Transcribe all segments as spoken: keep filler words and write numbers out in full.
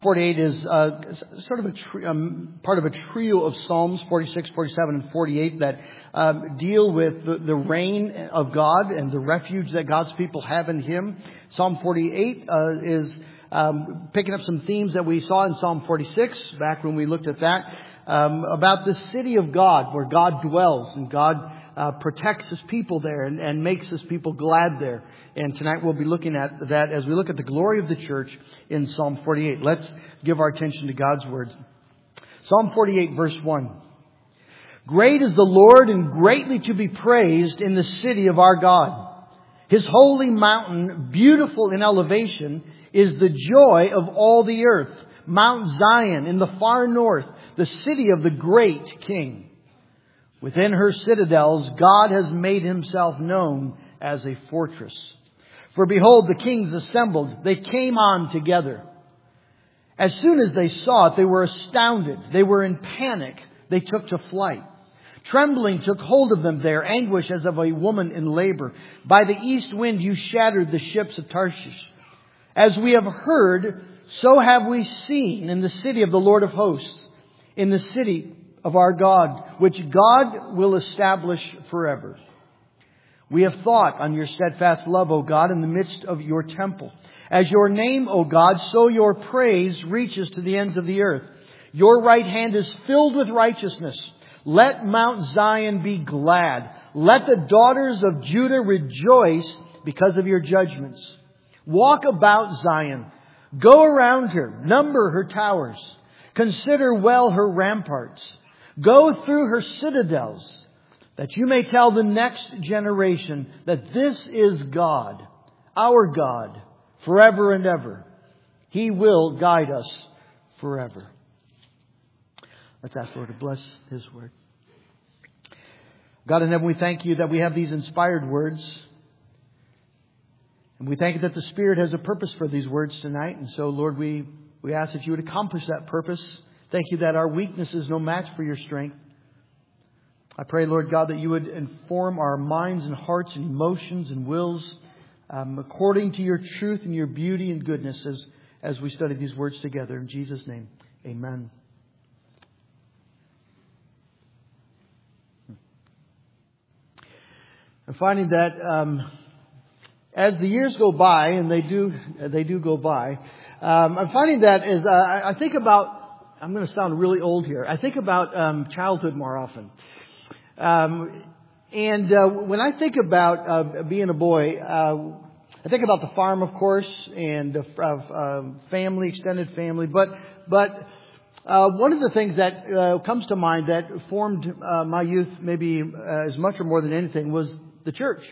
forty-eight is uh, sort of a tri- um, part of a trio of Psalms, forty-six, forty-seven, and forty-eight, that um, deal with the, the reign of God and the refuge that God's people have in Him. Psalm forty-eight uh, is um, picking up some themes that we saw in Psalm forty-six, back when we looked at that, um, about the city of God, where God dwells, and God uh, protects His people there and, and makes His people glad there. And tonight we'll be looking at that as we look at the glory of the church in Psalm forty-eight. Let's give our attention to God's Word. Psalm forty-eight, verse one. Great is the Lord and greatly to be praised in the city of our God. His holy mountain, beautiful in elevation, is the joy of all the earth. Mount Zion in the far north, the city of the great King. Within her citadels, God has made Himself known as a fortress. For behold, the kings assembled. They came on together. As soon as they saw it, they were astounded. They were in panic. They took to flight. Trembling took hold of them there, anguish as of a woman in labor. By the east wind you shattered the ships of Tarshish. As we have heard, so have we seen in the city of the Lord of hosts, in the city of our God, which God will establish forever. We have thought on your steadfast love, O God, in the midst of your temple. As your name, O God, so your praise reaches to the ends of the earth. Your right hand is filled with righteousness. Let Mount Zion be glad. Let the daughters of Judah rejoice because of your judgments. Walk about Zion. Go around her. Number her towers. Consider well her ramparts. Go through her citadels, that you may tell the next generation that this is God, our God, forever and ever. He will guide us forever. Let's ask the Lord to bless His Word. God in heaven, we thank You that we have these inspired words. And we thank You that the Spirit has a purpose for these words tonight. And so, Lord, we, we ask that You would accomplish that purpose. Thank You that our weakness is no match for Your strength. I pray, Lord God, that You would inform our minds and hearts and emotions and wills um, according to Your truth and Your beauty and goodness as, as we study these words together. In Jesus' name, amen. I'm finding that um, as the years go by, and they do they do go by, um, I'm finding that as uh, I think about, I'm going to sound really old here, I think about um, childhood more often. Um, and uh, when I think about uh, being a boy, uh, I think about the farm, of course, and uh, uh, family, extended family. But but uh, one of the things that uh, comes to mind that formed uh, my youth, maybe uh, as much or more than anything, was the church.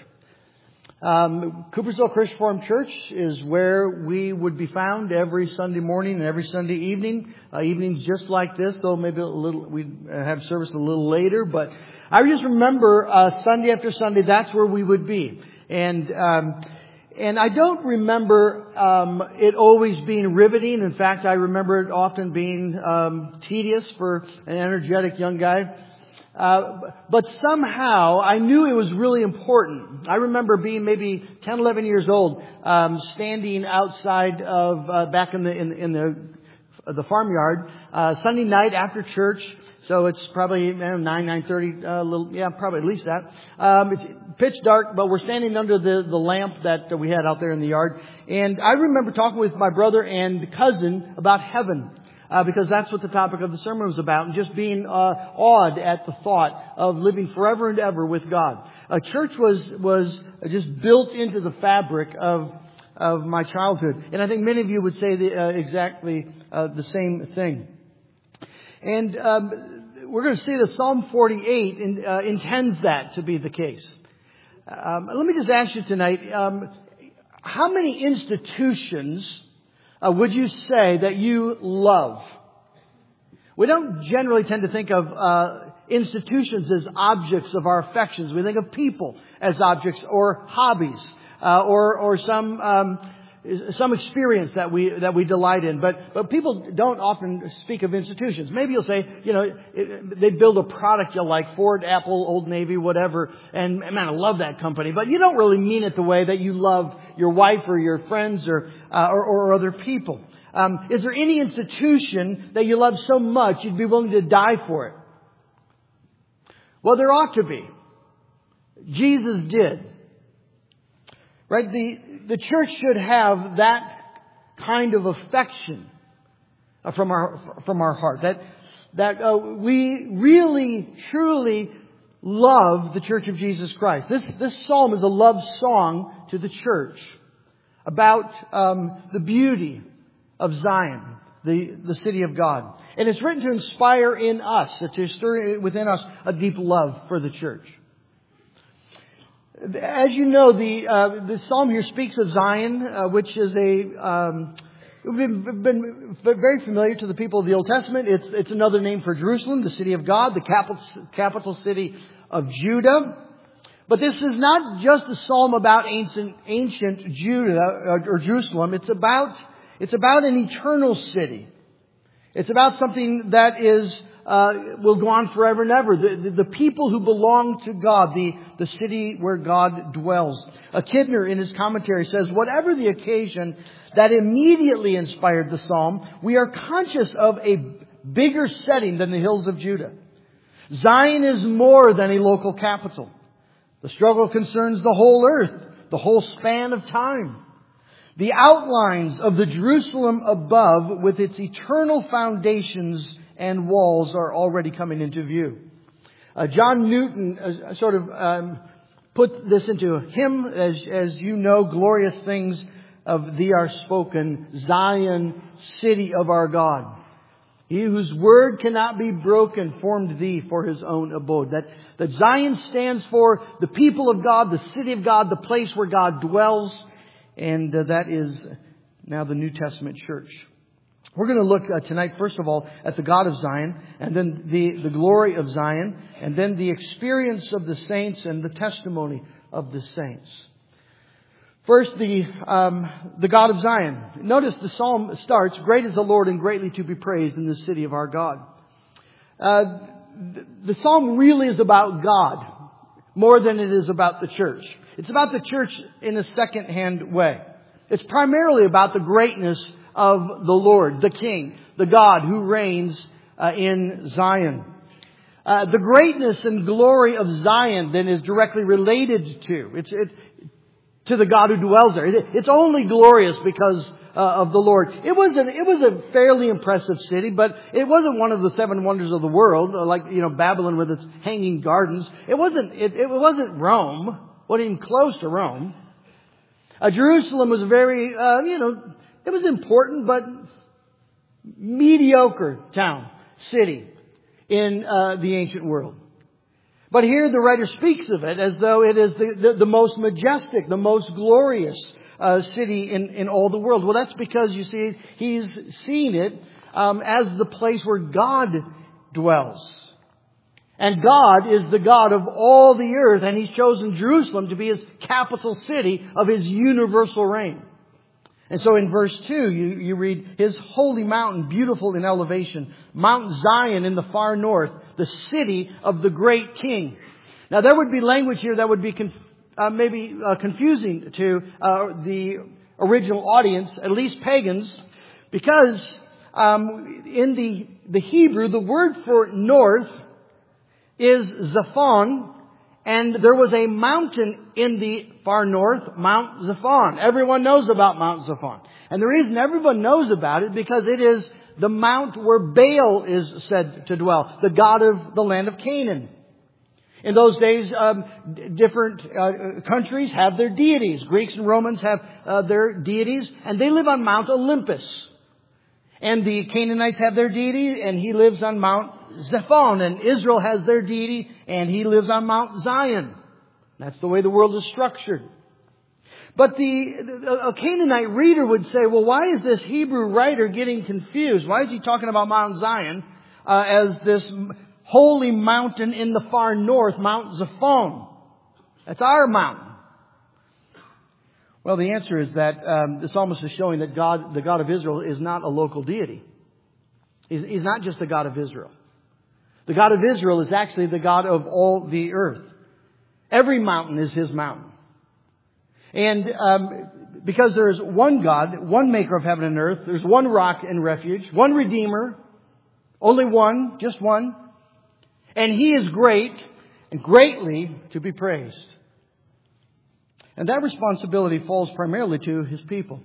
Um, Coopersville Christian Reformed Church is where we would be found every Sunday morning and every Sunday evening. Uh, evenings just like this, though maybe a little we'd have service a little later. But I just remember uh, Sunday after Sunday, that's where we would be. And um, and I don't remember um, it always being riveting. In fact, I remember it often being um, tedious for an energetic young guy. Uh, but somehow I knew it was really important. I remember being maybe ten, eleven years old, um, standing outside of uh, back in the in, in the uh, the farmyard uh, Sunday night after church. So it's probably you know, nine, nine thirty, uh, little, yeah, probably at least that. Um, it's pitch dark, but we're standing under the the lamp that we had out there in the yard. And I remember talking with my brother and cousin about heaven. Uh, because that's what the topic of the sermon was about, and just being uh, awed at the thought of living forever and ever with God. A church was was just built into the fabric of of my childhood, and I think many of you would say the, uh, exactly uh, the same thing. And um, we're going to see that Psalm forty-eight in, uh, intends that to be the case. Um, let me just ask you tonight: um, how many institutions Uh, would you say that you love? We don't generally tend to think of uh, institutions as objects of our affections. We think of people as objects, or hobbies, uh, or or some um, some experience that we that we delight in. But but people don't often speak of institutions. Maybe you'll say, you know, it, they build a product you like, Ford, Apple, Old Navy, whatever, and man, I love that company. But you don't really mean it the way that you love your wife or your friends or uh, or, or other people. Um, is there any institution that you love so much you'd be willing to die for it? Well, there ought to be. Jesus did. Right? The, the church should have that kind of affection from our, from our heart. That, that uh, we really, truly love the Church of Jesus Christ. This, this psalm is a love song to the church about um, the beauty of Zion, the, the city of God. And it's written to inspire in us, to stir within us a deep love for the church. As you know, the uh, the psalm here speaks of Zion, uh, which is a um, been, been very familiar to the people of the Old Testament. It's it's another name for Jerusalem, the city of God, the capital capital city of Judah. But this is not just a psalm about ancient ancient Judah or, or Jerusalem. It's about it's about an eternal city. It's about something that is uh, will go on forever and ever. The, the, the people who belong to God, the, the city where God dwells. Uh, Kidner in his commentary says, whatever the occasion that immediately inspired the psalm, we are conscious of a bigger setting than the hills of Judah. Zion is more than a local capital. The struggle concerns the whole earth, the whole span of time. The outlines of the Jerusalem above with its eternal foundations and walls are already coming into view. Uh, John Newton uh, sort of um, put this into a hymn, as, as you know, glorious things of thee are spoken, Zion, city of our God. He whose word cannot be broken formed thee for his own abode. That, that Zion stands for the people of God, the city of God, the place where God dwells. And uh, that is now the New Testament church. We're going to look uh, tonight, first of all, at the God of Zion, and then the, the glory of Zion, and then the experience of the saints and the testimony of the saints. First, the um, the God of Zion. Notice the psalm starts, great is the Lord and greatly to be praised in the city of our God. Uh, the, the psalm really is about God more than it is about the church. It's about the church in a second-hand way. It's primarily about the greatness of the Lord, the King, the God who reigns uh, in Zion. Uh, the greatness and glory of Zion then is directly related to it's it, to the God who dwells there. It, it's only glorious because uh, of the Lord. It was an, it was a fairly impressive city, but it wasn't one of the seven wonders of the world, like you know Babylon with its hanging gardens. It wasn't it, it wasn't Rome. Wasn't even close to Rome. Uh, Jerusalem was a very, uh, you know, it was important, but mediocre town, city in uh, the ancient world. But here the writer speaks of it as though it is the, the, the most majestic, the most glorious uh, city in, in all the world. Well, that's because, you see, he's seen it um, as the place where God dwells. And God is the God of all the earth, and He's chosen Jerusalem to be His capital city of His universal reign. And so in verse two, you, you read, His holy mountain, beautiful in elevation, Mount Zion in the far north, the city of the great King. Now there would be language here that would be conf- uh, maybe uh, confusing to uh, the original audience, at least pagans, because um, in the, the Hebrew, the word for north is Zaphon, and there was a mountain in the far north, Mount Zaphon. Everyone knows about Mount Zaphon. And the reason everyone knows about it because it is the mount where Baal is said to dwell, the god of the land of Canaan. In those days, um, different uh, countries have their deities. Greeks and Romans have uh, their deities, and they live on Mount Olympus. And the Canaanites have their deity, and he lives on Mount Zaphon. And Israel has their deity, and he lives on Mount Zion. That's the way the world is structured. But the a Canaanite reader would say, well, why is this Hebrew writer getting confused? Why is he talking about Mount Zion uh, as this holy mountain in the far north, Mount Zaphon? That's our mountain. Well, the answer is that um, the psalmist is showing that God, the God of Israel, is not a local deity. He's, he's not just the God of Israel. The God of Israel is actually the God of all the earth. Every mountain is His mountain. And um, Because there's one God, one maker of heaven and earth. There's one rock and refuge, one Redeemer, only one, just one. And He is great and greatly to be praised. And that responsibility falls primarily to His people.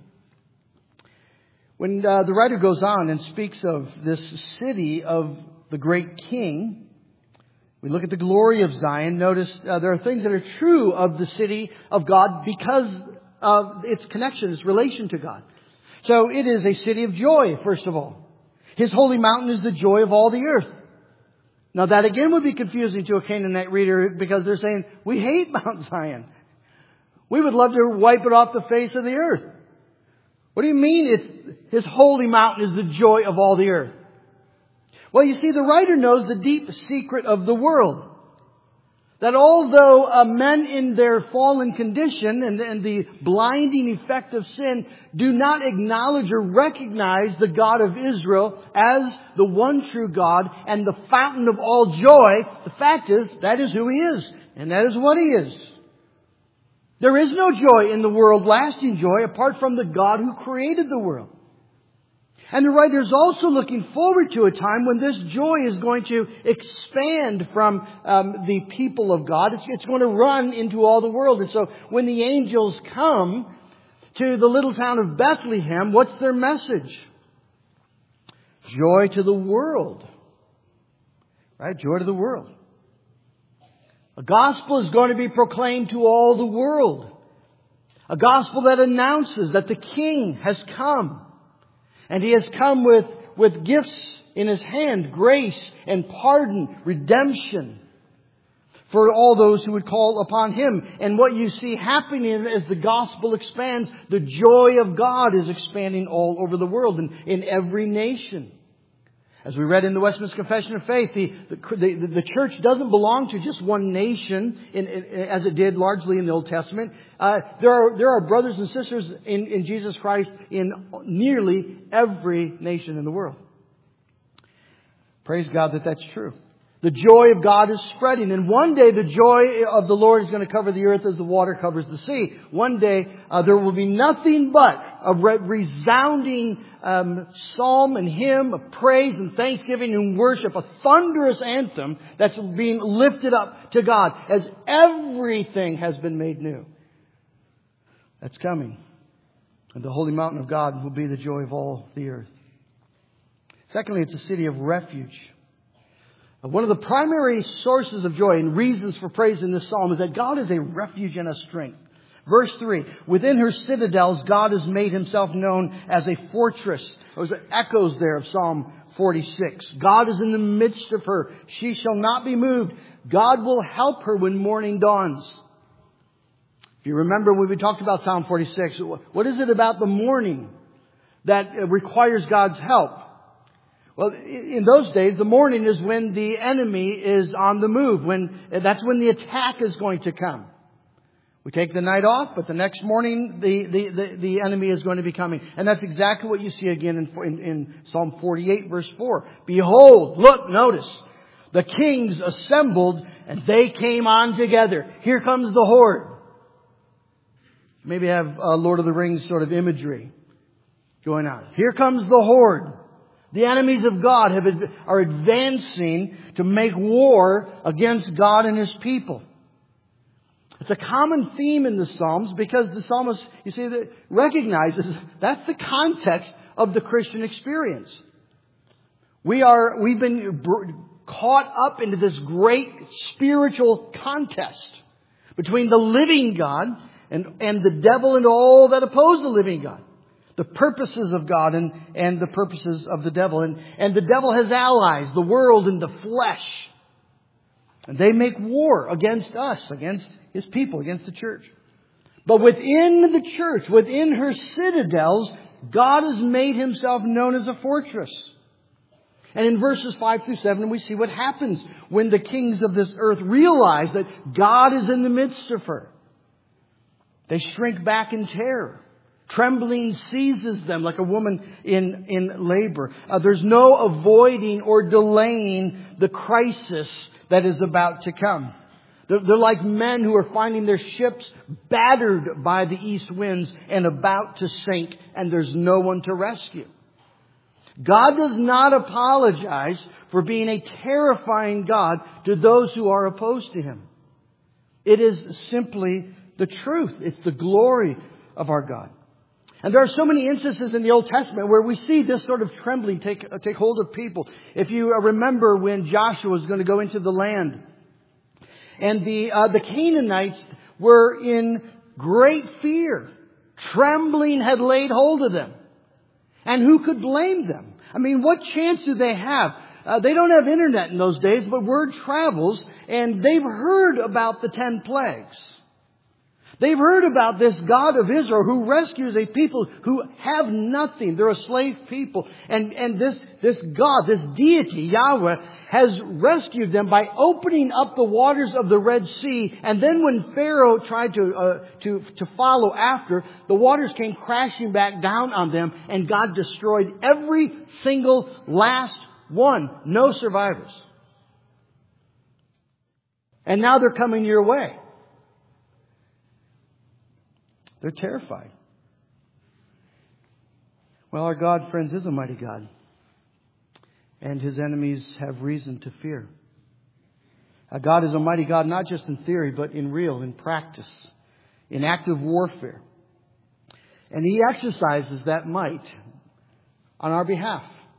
When uh, the writer goes on and speaks of this city of the great King, we look at the glory of Zion. Notice uh, there are things that are true of the city of God because of its connection, its relation to God. So it is a city of joy, first of all. His holy mountain is the joy of all the earth. Now that again would be confusing to a Canaanite reader because they're saying, we hate Mount Zion. We would love to wipe it off the face of the earth. What do you mean it's His holy mountain is the joy of all the earth? Well, you see, the writer knows the deep secret of the world. That although uh, men in their fallen condition and, and the blinding effect of sin do not acknowledge or recognize the God of Israel as the one true God and the fountain of all joy, the fact is, that is who He is. And that is what He is. There is no joy in the world, lasting joy, apart from the God who created the world. And the writer is also looking forward to a time when this joy is going to expand from um, the people of God. It's, it's going to run into all the world. And so when the angels come to the little town of Bethlehem, what's their message? Joy to the world. Right? Joy to the world. A gospel is going to be proclaimed to all the world. A gospel that announces that the King has come. And He has come with, with gifts in His hand, grace and pardon, redemption for all those who would call upon Him. And what you see happening as the gospel expands, the joy of God is expanding all over the world and in every nation. As we read in the Westminster Confession of Faith, the, the, the, the church doesn't belong to just one nation in, in, as it did largely in the Old Testament. Uh, there are there are brothers and sisters in, in Jesus Christ in nearly every nation in the world. Praise God that that's true. The joy of God is spreading. And one day the joy of the Lord is going to cover the earth as the water covers the sea. One day uh, there will be nothing but a re- resounding um, psalm and hymn of praise and thanksgiving and worship. A thunderous anthem that's being lifted up to God as everything has been made new. That's coming. And the holy mountain of God will be the joy of all the earth. Secondly, it's a city of refuge. One of the primary sources of joy and reasons for praise in this psalm is that God is a refuge and a strength. Verse three, within her citadels, God has made Himself known as a fortress. There's echoes there of Psalm forty-six. God is in the midst of her. She shall not be moved. God will help her when morning dawns. If you remember when we talked about Psalm forty-six, what is it about the morning that requires God's help? Well, in those days, the morning is when the enemy is on the move. When that's when the attack is going to come. We take the night off, but the next morning the, the, the, the enemy is going to be coming. And that's exactly what you see again in, in, in Psalm forty-eight, verse four. Behold, look, notice, the kings assembled and they came on together. Here comes the horde. Maybe have uh, Lord of the Rings sort of imagery going on. Here comes the horde. The enemies of God have, are advancing to make war against God and His people. It's a common theme in the Psalms because the psalmist, you see, that recognizes that's the context of the Christian experience. We are, we've been caught up into this great spiritual contest between the living God and, and the devil and all that oppose the living God. The purposes of God and, and the purposes of the devil. And, and the devil has allies, the world and the flesh. And they make war against us, against His people, against the church. But within the church, within her citadels, God has made Himself known as a fortress. And in verses five through seven, we see what happens when the kings of this earth realize that God is in the midst of her. They shrink back in terror. Trembling seizes them like a woman in, in labor. Uh, there's no avoiding or delaying the crisis that is about to come. They're, they're like men who are finding their ships battered by the east winds and about to sink, and there's no one to rescue. God does not apologize for being a terrifying God to those who are opposed to Him. It is simply the truth. It's the glory of our God. And there are so many instances in the Old Testament where we see this sort of trembling take, uh, take hold of people. If you uh, remember when Joshua was going to go into the land, and the, uh, the Canaanites were in great fear. Trembling had laid hold of them. And who could blame them? I mean, what chance do they have? Uh, they don't have internet in those days, but word travels, and they've heard about the ten plagues. They've heard about this God of Israel who rescues a people who have nothing. They're a slave people. And, and this, this God, this deity, Yahweh, has rescued them by opening up the waters of the Red Sea. And then when Pharaoh tried to, uh, to, to follow after, the waters came crashing back down on them, and God destroyed every single last one. No survivors. And now they're coming your way. They're terrified. Well, our God, friends, is a mighty God. And His enemies have reason to fear. Our God is a mighty God, not just in theory, but in real, in practice, in active warfare. And He exercises that might on our behalf.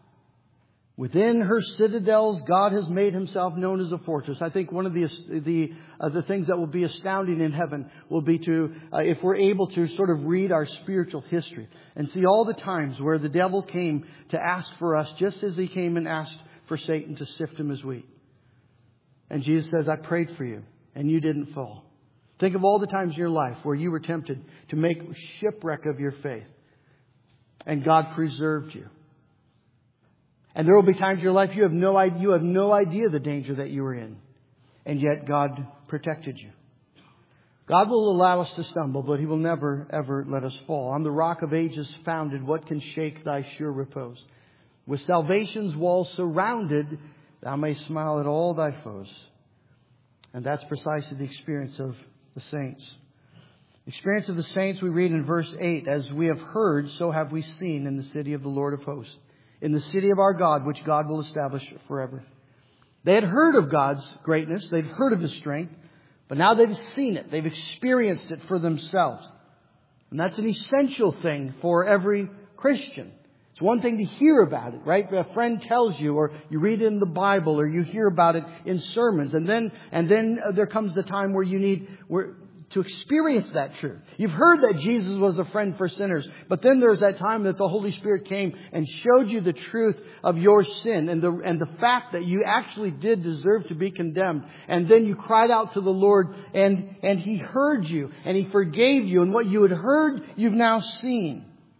Within her citadels, God has made Himself known as a fortress. I think one of the the uh, the things that will be astounding in heaven will be to, uh, if we're able to sort of read our spiritual history and see all the times where the devil came to ask for us, just as he came and asked for Satan to sift him as wheat. And Jesus says, I prayed for you, and you didn't fall. Think of all the times in your life where you were tempted to make shipwreck of your faith, and God preserved you. And there will be times in your life you have no idea, you have no idea the danger that you were in. And yet God protected you. God will allow us to stumble, but He will never, ever let us fall. On the rock of ages founded, what can shake thy sure repose? With salvation's walls surrounded, thou mayst smile at all thy foes. And that's precisely the experience of the saints. The experience of the saints we read in verse eight. As we have heard, so have we seen in the city of the Lord of hosts. In the city of our God, which God will establish forever. They had heard of God's greatness. They've heard of His strength. But now they've seen it. They've experienced it for themselves. And that's an essential thing for every Christian. It's one thing to hear about it, right? A friend tells you, or you read it in the Bible, or you hear about it in sermons. And then, and then there comes the time where you need, where, to experience that truth. You've heard that Jesus was a friend for sinners, but then there's that time that the Holy Spirit came and showed you the truth of your sin and the and the fact that you actually did deserve to be condemned. And then you cried out to the Lord, and and He heard you and He forgave you, and what you had heard you've now seen.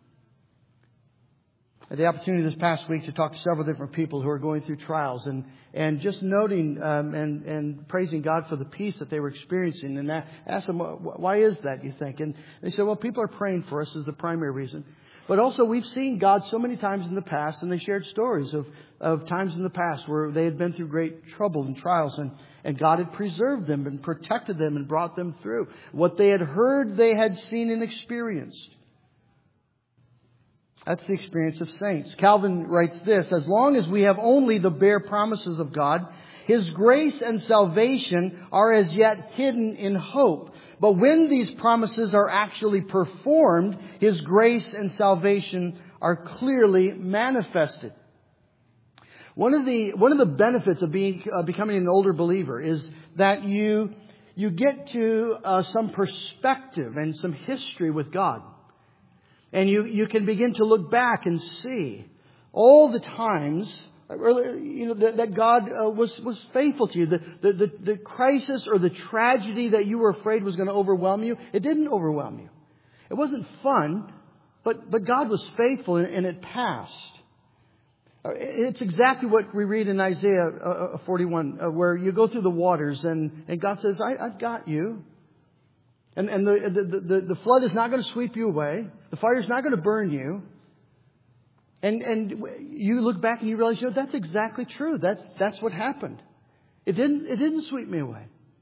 I had the opportunity this past week to talk to several different people who are going through trials, and, and just noting um, and, and praising God for the peace that they were experiencing. And I asked them, why is that, you think? And they said, well, people are praying for us is the primary reason. But also we've seen God so many times in the past, and they shared stories of, of times in the past where they had been through great trouble and trials, and, and God had preserved them and protected them and brought them through. What they had heard, they had seen and experienced. That's the experience of saints. Calvin writes this, as long as we have only the bare promises of God, His grace and salvation are as yet hidden in hope. But when these promises are actually performed, His grace and salvation are clearly manifested. One of the, one of the benefits of being, uh, becoming an older believer is that you, you get to uh, some perspective and some history with God. And you, you can begin to look back and see all the times, you know, that, that God uh, was, was faithful to you. The, the, the, the crisis or the tragedy that you were afraid was going to overwhelm you, it didn't overwhelm you. It wasn't fun, but, but God was faithful and, and it passed. It's exactly what we read in Isaiah uh, forty-one, uh, where you go through the waters and, and God says, I, I've got you. And, and the, the, the, the flood is not going to sweep you away. The fire is not going to burn you. And, and you look back and you realize, you know, that's exactly true. That's, that's what happened. It didn't, it didn't sweep me away.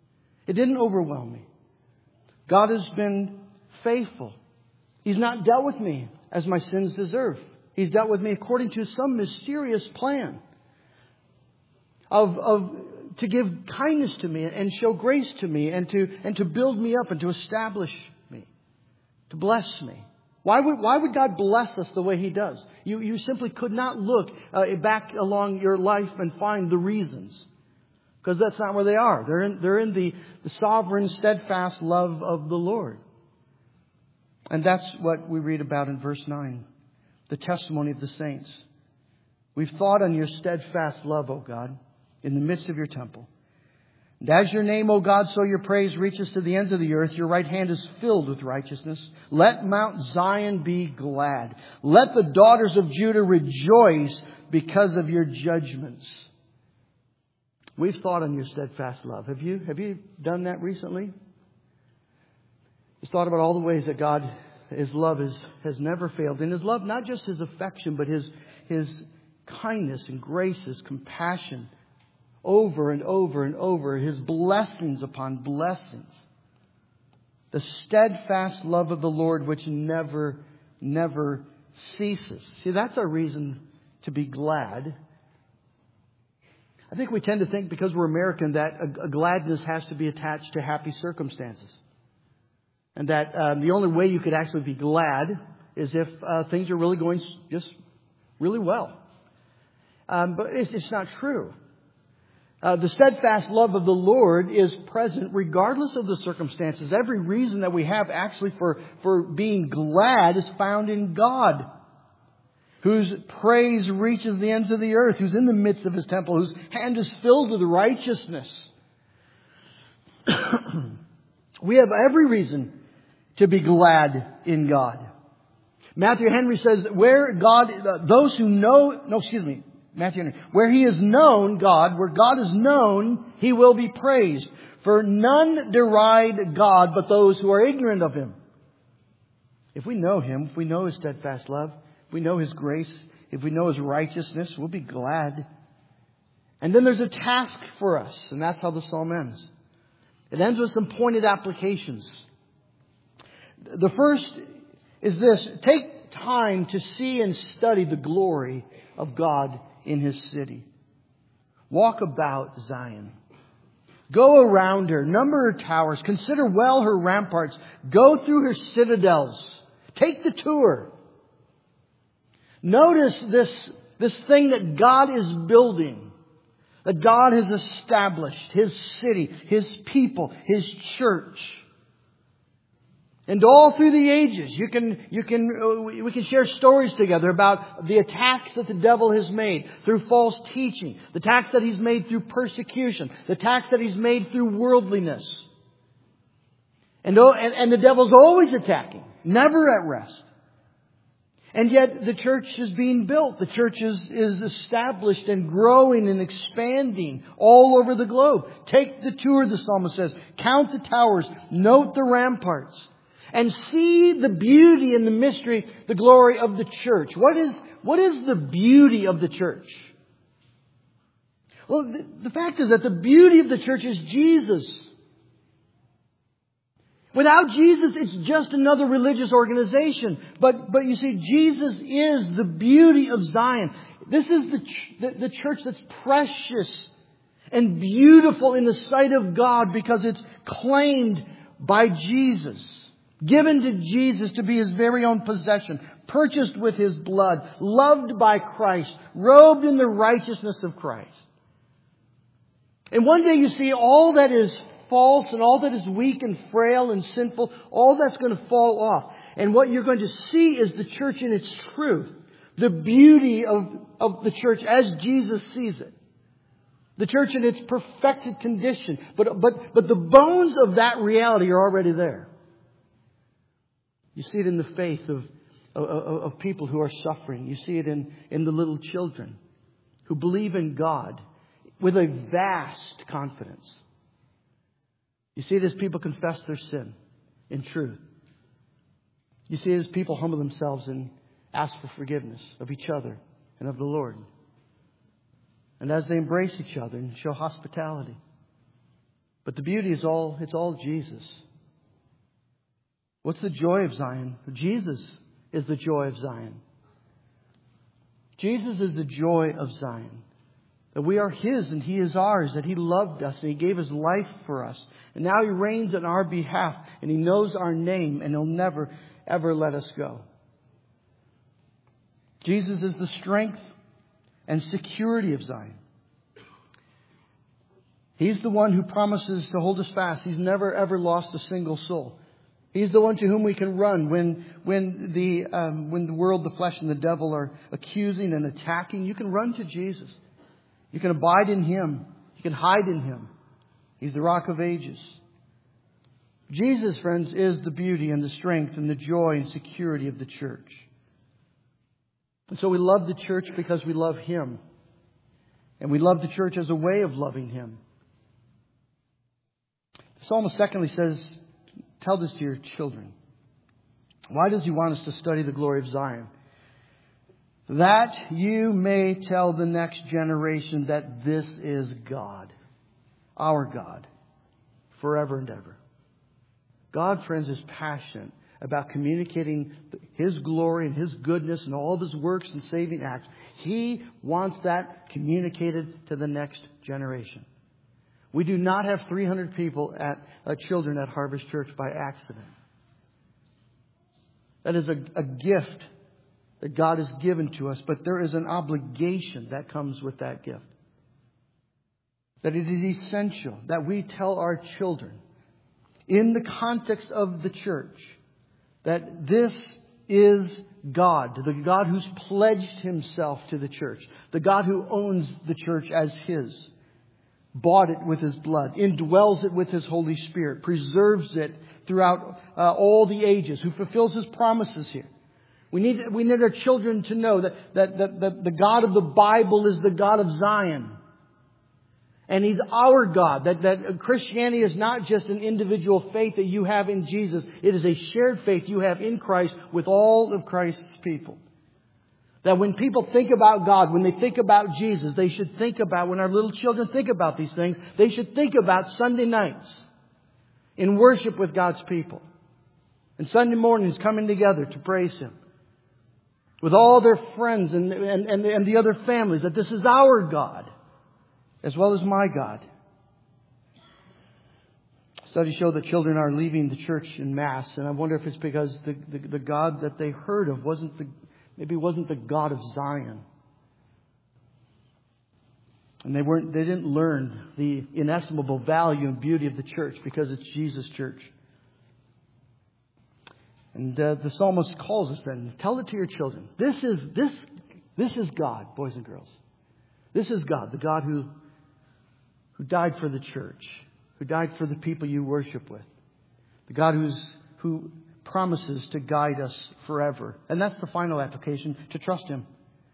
It didn't overwhelm me. God has been faithful. He's not dealt with me as my sins deserve. He's dealt with me according to some mysterious plan of, of to give kindness to me and show grace to me and to and to build me up and to establish me, to bless me. Why would why would God bless us the way He does? You you simply could not look uh, back along your life and find the reasons, because that's not where they are. They're in they're in the, the sovereign, steadfast love of the Lord. And that's what we read about in verse nine, the testimony of the saints. We've thought on your steadfast love, O God, in the midst of your temple. And as your name, O God, so your praise reaches to the ends of the earth. Your right hand is filled with righteousness. Let Mount Zion be glad. Let the daughters of Judah rejoice because of your judgments. We've thought on your steadfast love. Have you? Have you done that recently? Just thought about all the ways that God, His love is, has never failed. And His love, not just His affection, but His, His kindness and grace, His compassion, over and over and over, His blessings upon blessings. The steadfast love of the Lord which never, never ceases. See, that's our reason to be glad. I think we tend to think, because we're American, that a, a gladness has to be attached to happy circumstances. And that um, the only way you could actually be glad is if uh, things are really going just really well. Um, but it's, it's not true. Uh, the steadfast love of the Lord is present regardless of the circumstances. Every reason that we have actually for, for being glad is found in God, whose praise reaches the ends of the earth, who's in the midst of His temple, whose hand is filled with righteousness. We have every reason to be glad in God. Matthew Henry says, where God, those who know, no, excuse me, Matthew Henry, where He is known, God, where God is known, He will be praised. For none deride God but those who are ignorant of Him. If we know Him, if we know His steadfast love, if we know His grace, if we know His righteousness, we'll be glad. And then there's a task for us, and that's how the psalm ends. It ends with some pointed applications. The first is this: take time to see and study the glory of God in His city. Walk about Zion. Go around her. Number her towers. Consider well her ramparts. Go through her citadels. Take the tour. Notice this, this thing that God is building. That God has established. His city. His people. His church. And all through the ages, you can, you can, uh, we can share stories together about the attacks that the devil has made through false teaching, the attacks that he's made through persecution, the attacks that he's made through worldliness. And, and, and the devil's always attacking, never at rest. And yet the church is being built. The church is, is established and growing and expanding all over the globe. Take the tour, the psalmist says. Count the towers. Note the ramparts. And see the beauty and the mystery, the glory of the church. What is, what is the beauty of the church? Well, the, the fact is that the beauty of the church is Jesus. Without Jesus, it's just another religious organization. But, but you see, Jesus is the beauty of Zion. This is the, the, the church that's precious and beautiful in the sight of God because it's claimed by Jesus. Given to Jesus to be His very own possession. Purchased with His blood. Loved by Christ. Robed in the righteousness of Christ. And one day you see all that is false and all that is weak and frail and sinful, all that's going to fall off. And what you're going to see is the church in its truth. The beauty of, of the church as Jesus sees it. The church in its perfected condition. But, but, but the bones of that reality are already there. You see it in the faith of, of, of people who are suffering. You see it in, in the little children who believe in God with a vast confidence. You see it as people confess their sin in truth. You see it as people humble themselves and ask for forgiveness of each other and of the Lord. And as they embrace each other and show hospitality. But the beauty is all, it's all Jesus. What's the joy of Zion? Jesus is the joy of Zion. Jesus is the joy of Zion. That we are His and He is ours. That He loved us and He gave His life for us. And now He reigns on our behalf. And He knows our name. And He'll never, ever let us go. Jesus is the strength and security of Zion. He's the one who promises to hold us fast. He's never, ever lost a single soul. He's the one to whom we can run when when the um, when the world, the flesh, and the devil are accusing and attacking. You can run to Jesus. You can abide in Him. You can hide in Him. He's the Rock of Ages. Jesus, friends, is the beauty and the strength and the joy and security of the church. And so we love the church because we love Him. And we love the church as a way of loving Him. The psalmist secondly says, tell this to your children. Why does He want us to study the glory of Zion? That you may tell the next generation that this is God, our God, forever and ever. God, friends, is passionate about communicating His glory and His goodness and all of His works and saving acts. He wants that communicated to the next generation. We do not have three hundred people at uh, children at Harvest Church by accident. That is a, a gift that God has given to us, but there is an obligation that comes with that gift. That it is essential that we tell our children, in the context of the church, that this is God, the God who's pledged Himself to the church, the God who owns the church as His, bought it with His blood, indwells it with His Holy Spirit, preserves it throughout uh, all the ages, who fulfills His promises here. We need, we need our children to know that, that, that, that the God of the Bible is the God of Zion. And He's our God. That, that Christianity is not just an individual faith that you have in Jesus. It is a shared faith you have in Christ with all of Christ's people. That when people think about God, when they think about Jesus, they should think about, when our little children think about these things, they should think about Sunday nights in worship with God's people. And Sunday mornings coming together to praise Him. With all their friends and, and, and, and the other families. That this is our God. As well as my God. Studies show that children are leaving the church in mass. And I wonder if it's because the, the, the God that they heard of wasn't the, maybe wasn't the God of Zion. And they weren't, they didn't learn the inestimable value and beauty of the church because it's Jesus' church. And uh, the psalmist calls us then, tell it to your children. This is, this, this is God, boys and girls. This is God, the God who who died for the church, who died for the people you worship with. The God who's, who promises to guide us forever. And that's the final application, to trust Him.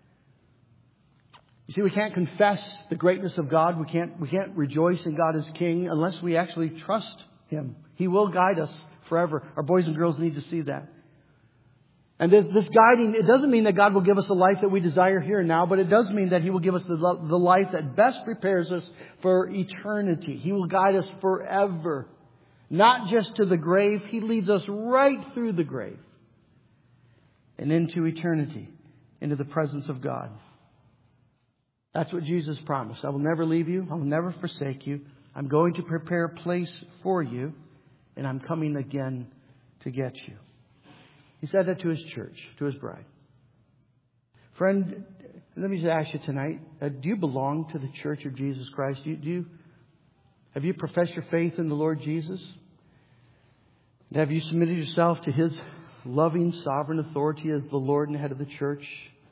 You see, we can't confess the greatness of God. We can't, we can't rejoice in God as King unless we actually trust Him. He will guide us forever. Our boys and girls need to see that. And this, this guiding, it doesn't mean that God will give us the life that we desire here and now, but it does mean that He will give us the, the life that best prepares us for eternity. He will guide us forever. Not just to the grave. He leads us right through the grave. And into eternity. Into the presence of God. That's what Jesus promised. I will never leave you. I will never forsake you. I'm going to prepare a place for you. And I'm coming again to get you. He said that to His church, to His bride. Friend, let me just ask you tonight, uh, do you belong to the church of Jesus Christ? Do you, do you, have you professed your faith in the Lord Jesus? And have you submitted yourself to His loving, sovereign authority as the Lord and head of the church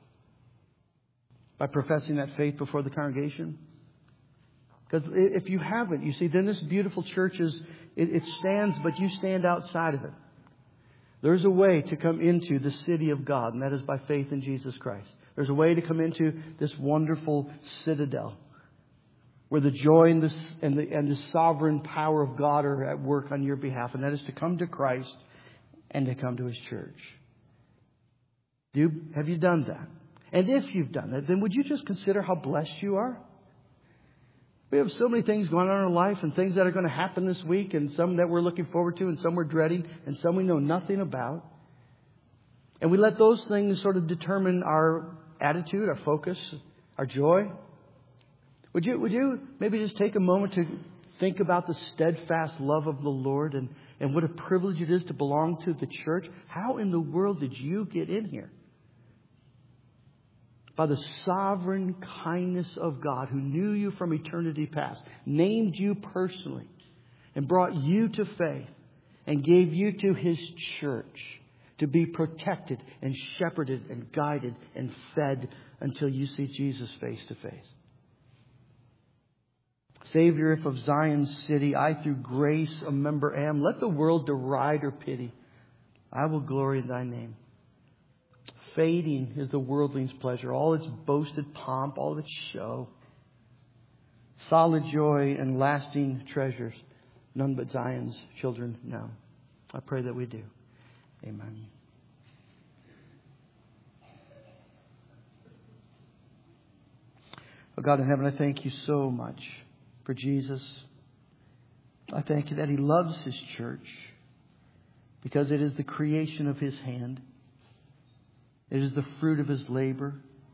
by professing that faith before the congregation? Because if you haven't, you see, then this beautiful church is, it, it stands, but you stand outside of it. There's a way to come into the city of God, and that is by faith in Jesus Christ. There's a way to come into this wonderful citadel where the joy and the, and the, and the sovereign power of God are at work on your behalf, and that is to come to Christ and to come to His church. Do you, have you done that? And if you've done that, then would you just consider how blessed you are? We have so many things going on in our life and things that are going to happen this week, and some that we're looking forward to and some we're dreading and some we know nothing about. And we let those things sort of determine our attitude, our focus, our joy. Would you, would you maybe just take a moment to think about the steadfast love of the Lord and, and what a privilege it is to belong to the church? How in the world did you get in here? By the sovereign kindness of God, who knew you from eternity past, named you personally, and brought you to faith, and gave you to His church to be protected and shepherded and guided and fed until you see Jesus face to face. Savior, if of Zion's city I through grace a member am, let the world deride or pity. I will glory in Thy name. Fading is the worldling's pleasure, all its boasted pomp, all of its show. Solid joy and lasting treasures, none but Zion's children know. I pray that we do. Amen. Oh God in heaven, I thank you so much for Jesus. I thank you that He loves His church because it is the creation of His hand. It is the fruit of His labor.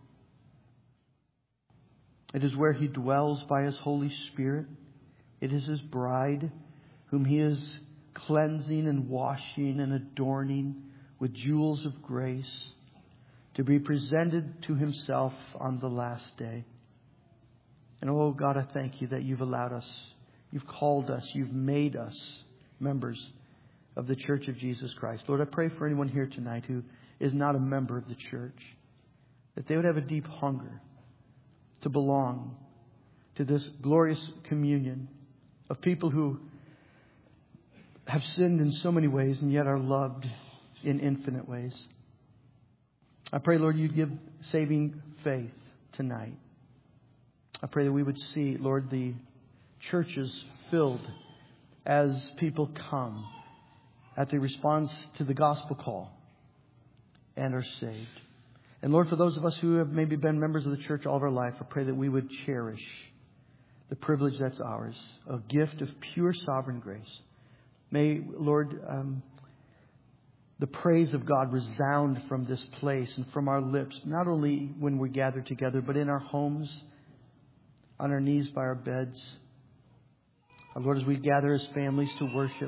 It is where He dwells by His Holy Spirit. It is His bride whom He is cleansing and washing and adorning with jewels of grace to be presented to Himself on the last day. And oh God, I thank you that you've allowed us, you've called us, you've made us members of the Church of Jesus Christ. Lord, I pray for anyone here tonight who is not a member of the church, that they would have a deep hunger to belong to this glorious communion of people who have sinned in so many ways and yet are loved in infinite ways. I pray, Lord, you'd give saving faith tonight. I pray that we would see, Lord, the churches filled as people come at the response to the gospel call and are saved. And Lord, for those of us who have maybe been members of the church all of our life, I pray that we would cherish the privilege that's ours, a gift of pure sovereign grace. May, Lord, um, the praise of God resound from this place and from our lips, not only when we gather together, but in our homes, on our knees by our beds. Our Lord, as we gather as families to worship,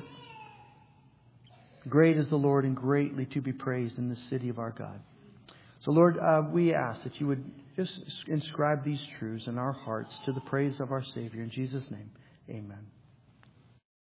great is the Lord and greatly to be praised in the city of our God. So, Lord, uh, we ask that you would just inscribe these truths in our hearts to the praise of our Savior. In Jesus' name, amen.